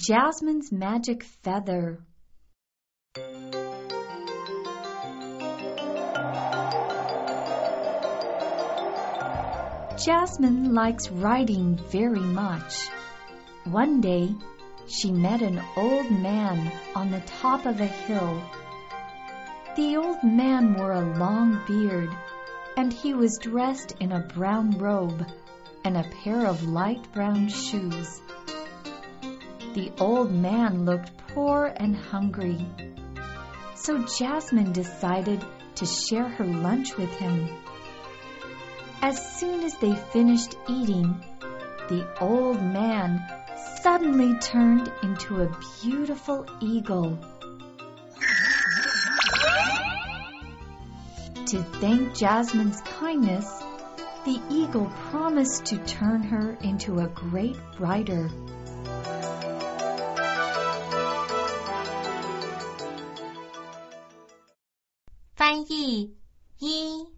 Jasmine's magic feather. Jasmine likes riding very much. One day, she met an old man on the top of a hill. The old man wore a long beard, and he was dressed in a brown robe and a pair of light brown shoes. The old man looked poor and hungry, so Jasmine decided to share her lunch with him. As soon as they finished eating, the old man suddenly turned into a beautiful eagle. To thank Jasmine's kindness, the eagle promised to turn her into a great writer. 翻译一。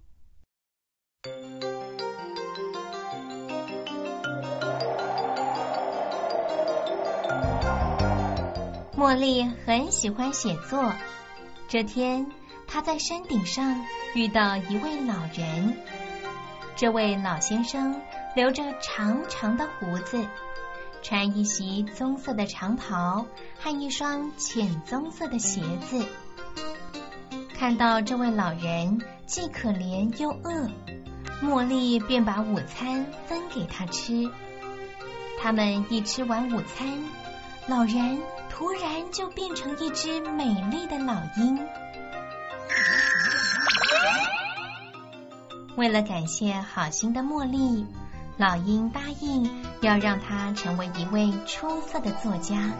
茉莉很喜欢写作。这天，她在山顶上遇到一位老人。这位老先生留着长长的胡子，穿一袭棕色的长袍和一双浅棕色的鞋子。看到这位老人既可怜又饿，茉莉便把午餐分给他吃。他们一吃完午餐，老人突然就变成一只美丽的老鹰。为了感谢好心的茉莉，老鹰答应要让她成为一位出色的作家。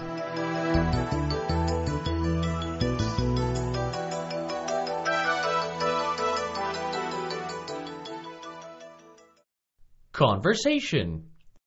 Conversation.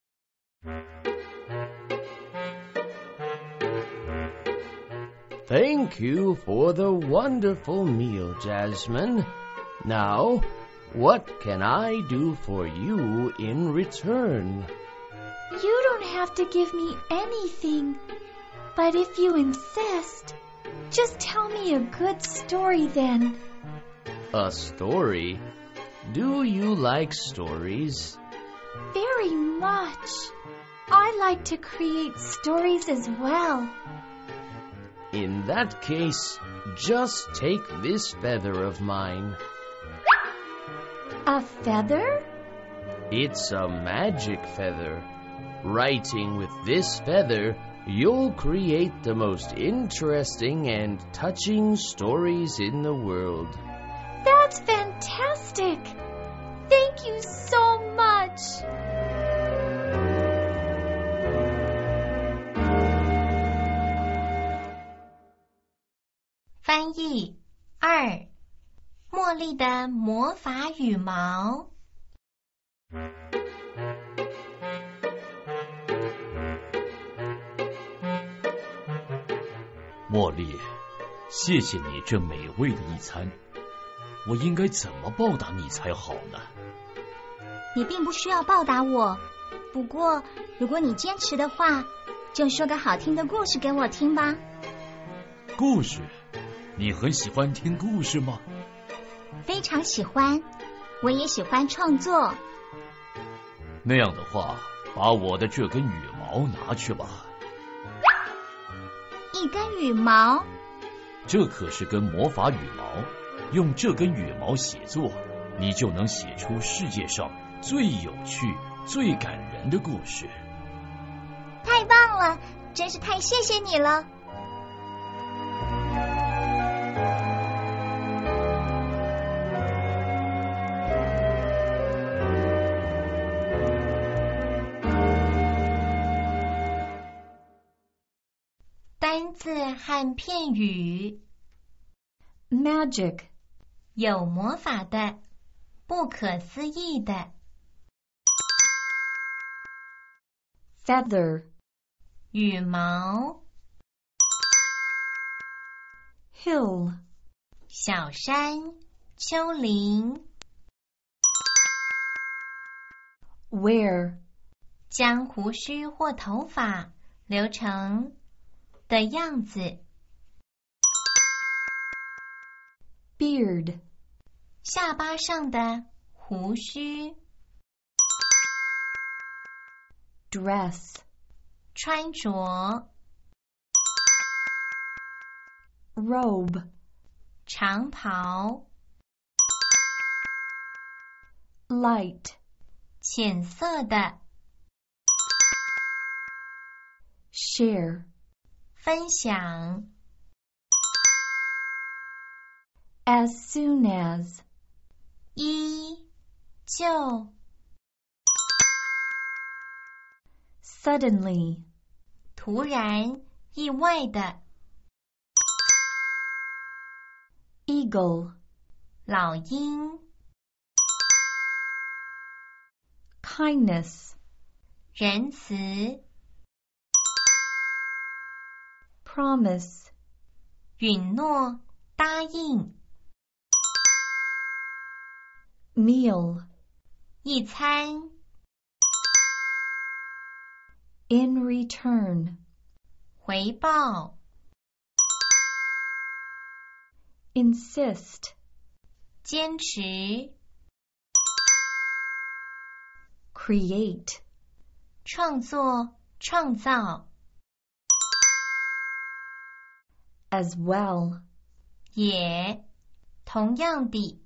Thank you for the wonderful meal, Jasmine. Now, what can I do for you in return? You don't have to give me anything, but if you insist, just tell me a good story then. A story? Do you like stories? Very much. I like to create stories as well. In that case, just take this feather of mine. A feather? It's a magic feather. Writing with this feather, you'll create the most interesting and touching stories in the world. That's fantastic! Thank you so much! 翻译二。茉莉的魔法羽毛。 茉莉，谢谢你这美味的一餐。我应该怎么报答你才好呢？ 你并不需要报答我，不过如果你坚持的话，就说个好听的故事给我听吧。 故事？你很喜欢听故事吗？ 非常喜欢，我也喜欢创作。 那样的话，把我的这根羽毛拿去吧。 一根羽毛？ 这可是根魔法羽毛，用这根羽毛写作，你就能写出世界上最有趣、最感人的故事。 太棒了，真是太谢谢你了。 单字和片语。 Magic. 有魔法的，不可思议的。 Feather. 羽毛。 Hill. 小山，丘陵。 Wear. 将胡须或头发流程的样子。 Beard. 下巴上的胡须。 Dress. 穿着。 Robe. 长袍。 Light. 浅色的。 Share. 分享。 As soon as. 就。 Suddenly. 突然，意外的。 Eagle. 老鹰。 Kindness. 仁慈。 Promise. 允诺，答应。 Meal. 一餐。 In return. 回报。 Insist. 坚持。 Create. 创作，创造。 As well. 也，同样的。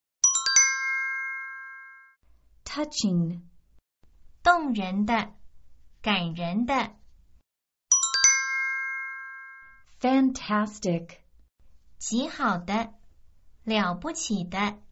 Touching. 动人的，感人的。 Fantastic. 极好的，了不起的。